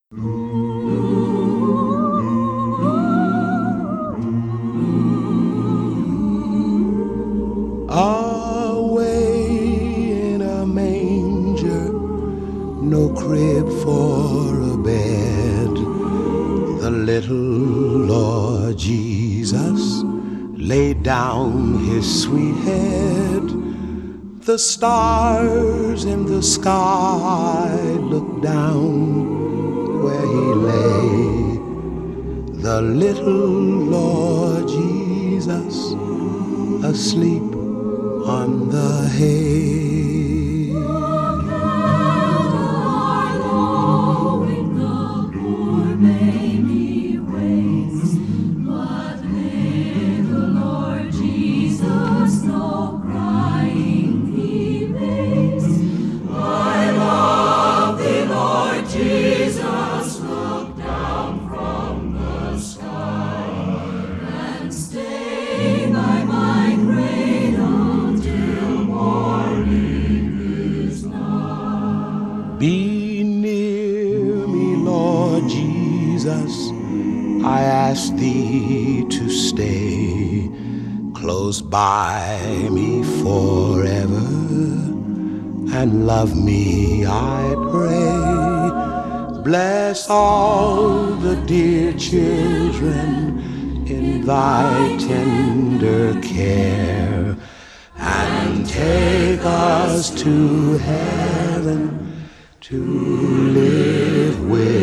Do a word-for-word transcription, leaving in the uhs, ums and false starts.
Away in a manger, no crib for a bed, the little Lord Jesus laid down his sweet head. The stars in the sky looked down where he lay, the little Lord Jesus asleep on the hay. Be near me, Lord Jesus, I ask thee to stay close by me forever, and love me, I pray. Bless all the dear children in thy tender care, and take us to heaven to live with